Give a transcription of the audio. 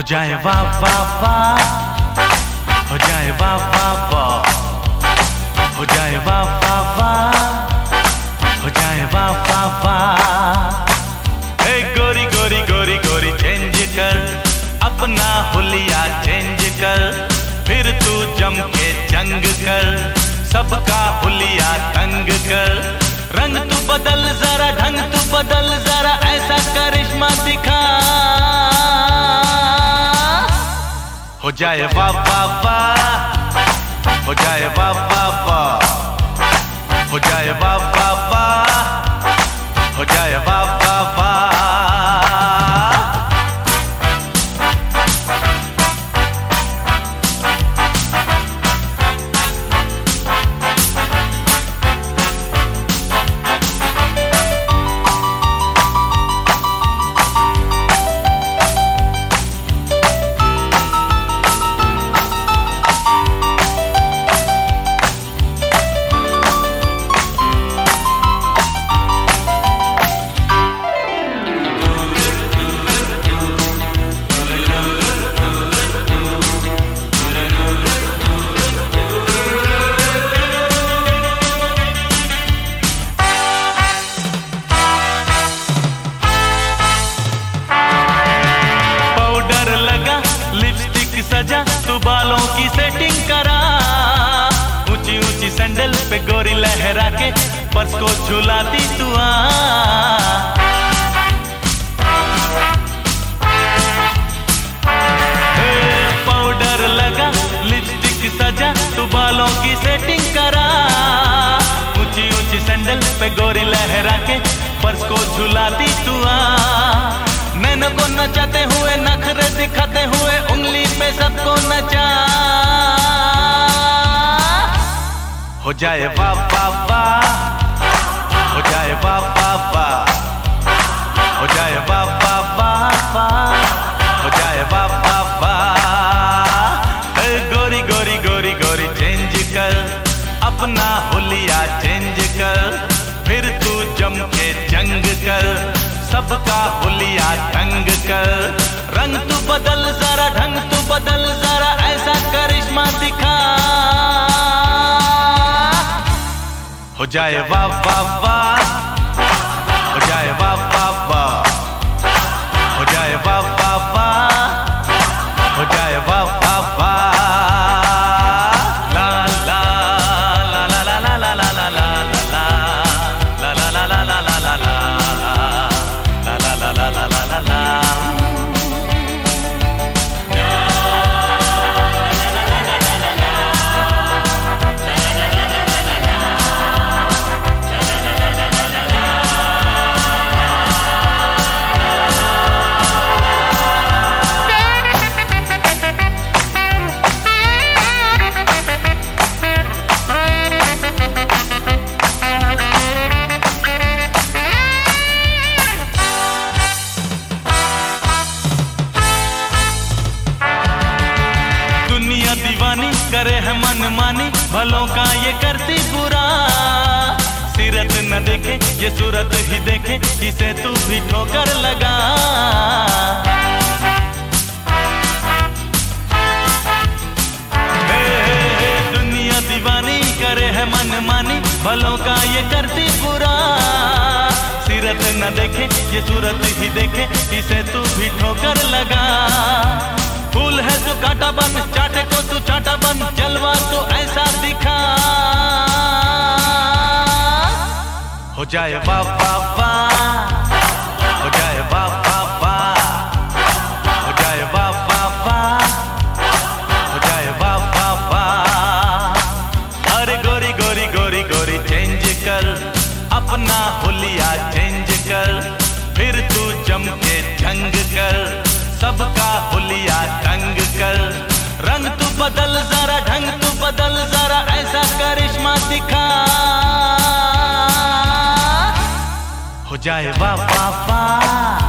जाए वाह वाह वाह, हो जाए वाह वाह वाह, हो जाए वाह वाह वाह, हो जाए वाह वाह वाह। हे गोरी गोरी गोरी गोरी चेंज कर अपना हुलिया चेंज कर, फिर तू जम के जंग कर, सबका हुलिया तंग कर। रंग तू बदल जरा, ढंग तू बदल जरा, ऐसा करिश्मा दिखा। हो जाए वाह वाह वाह, हो जाए वाह वाह वाह, हो जाए वाह वाह वाह, हो जाए वाह वाह वाह। सजा तू बालों की सेटिंग करा, ऊंची ऊंची सैंडल पे गोरी लहरा के पर्स को झुलाती तू आ। पाउडर लगा लिपस्टिक सजा तू बालों की सेटिंग करा, ऊंची ऊंची सैंडल पे गोरी लहरा के पर्स को झुलाती तू आ। नैनों को नचाते हुए नखरे दिखाते हुए उंगली पे सबको नचा। हो जाए वाह वाह वाह, हो जाए वाह वाह वाह, हो जाए वाह वाह वाह, हो जाए वाह वाह वाह। गोरी गोरी गोरी गोरी चेंज कर अपना हुलिया चेंज कर, फिर तू जम के जंग कर, सबका हुलिया तंग कर। रंग तू बदल जरा, ढंग तू बदल जरा, ऐसा करिश्मा दिखा। हो जाए वाह वाह वाह, हो जाए वाह वाह वाह, हो जाए वाह वाह वाह, हो जाए वाह वाह वाह। ला ला ला ला ला ला ला ला ला ला ला ला ला ला ला ला ला ला la la la la la। दीवानी करे है मनमानी, भलों का ये करती बुरा। सीरत न देखे ये सूरत ही देखे, इसे तू भी ठोकर लगा। दुनिया दीवानी करे है मनमानी, भलों का ये करती बुरा। सीरत न देखे ये सूरत ही देखे, इसे तू भी ठोकर लगा। फूल है तू कांटा बन, चाटे को तू चाटा बन, जलवा तो ऐसा दिखा। हो जाए वाह वाह वाह, हो जाए वाह वाह वाह, हो जाए वाह वाह वाह, हो जाए वाह वाह वाह। अरे गोरी गोरी गोरी गोरी चेंज कर अपना हुलिया चेंज कर, फिर तू जम के जंग कर, सबका हुलिया तंग कर। रंग तू बदल जरा, ढंग तू बदल जरा, ऐसा करिश्मा दिखा। हो जाए वाह वाह वाह।